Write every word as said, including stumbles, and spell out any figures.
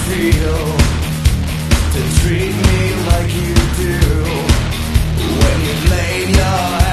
feel to treat me like you do when you lay your